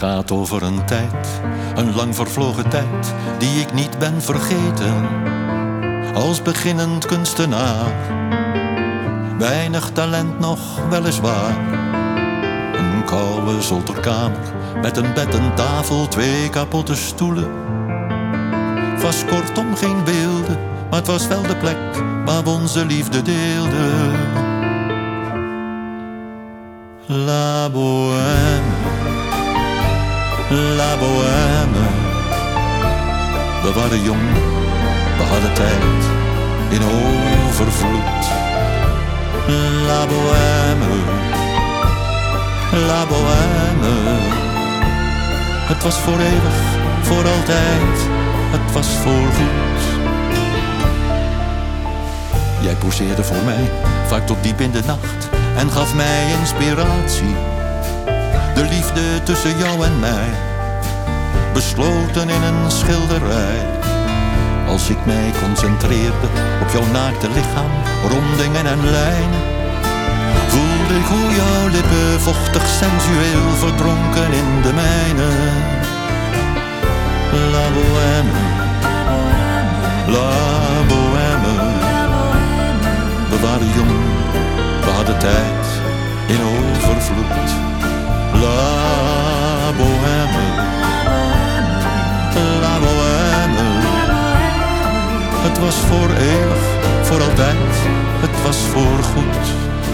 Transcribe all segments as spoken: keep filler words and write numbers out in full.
gaat over een tijd, een lang vervlogen tijd, die ik niet ben vergeten. Als beginnend kunstenaar, weinig talent nog weliswaar. Een koude zolderkamer, met een bed, een tafel, twee kapotte stoelen. Het was kortom geen beelden, maar het was wel de plek waar we onze liefde deelden. La bohème, la bohème. We waren jong, we hadden tijd in overvloed. La bohème, la bohème. Het was voor eeuwig, voor altijd, het was voorgoed. Jij poseerde voor mij, vaak tot diep in de nacht, en gaf mij inspiratie. De liefde tussen jou en mij, besloten in een schilderij. Als ik mij concentreerde op jouw naakte lichaam, rondingen en lijnen, voelde ik hoe jouw lippen vochtig sensueel verdronken in de mijne. La bohème, la bohème. We waren jong, we hadden tijd in overvloed. La bohème, la bohème. Het was voor eeuwig, voor altijd, het was voor goed.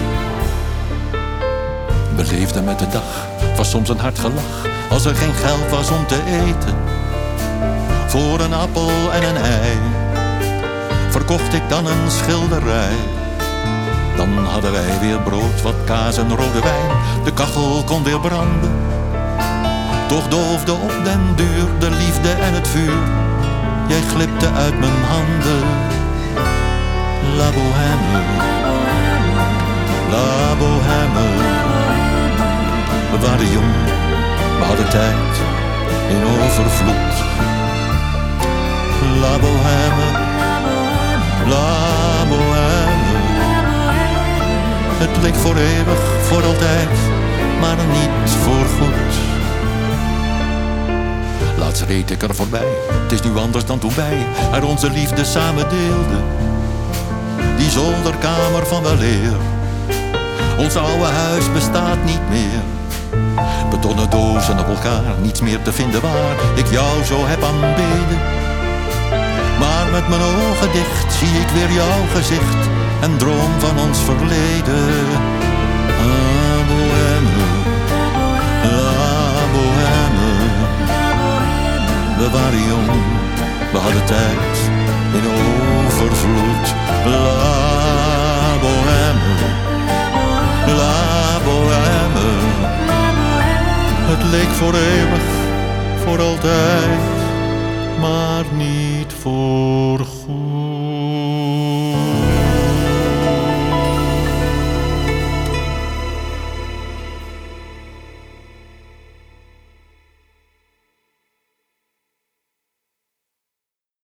We leefden met de dag, het was soms een hard gelach, als er geen geld was om te eten. Voor een appel en een ei verkocht ik dan een schilderij. Dan hadden wij weer brood, wat kaas en rode wijn. De kachel kon weer branden. Toch doofde op den duur de liefde en het vuur. Jij glipte uit mijn handen. La bohème, la bohème. We waren jong, we hadden tijd in overvloed. La bohème, la bohème. Het leek voor eeuwig, voor altijd, maar niet voor goed. Laatst reed ik er voorbij, het is nu anders dan toen wij er onze liefde samen deelden. Die zolderkamer van weleer, ons oude huis bestaat niet meer. Betonnen dozen op elkaar, niets meer te vinden waar ik jou zo heb aanbeden. Maar met mijn ogen dicht zie ik weer jouw gezicht en droom van ons verleden. La bohème, la bohème. We waren jong, we hadden tijd in overvloed. La bohème, la bohème. Het leek voor eeuwig, voor altijd, maar niet voor goed.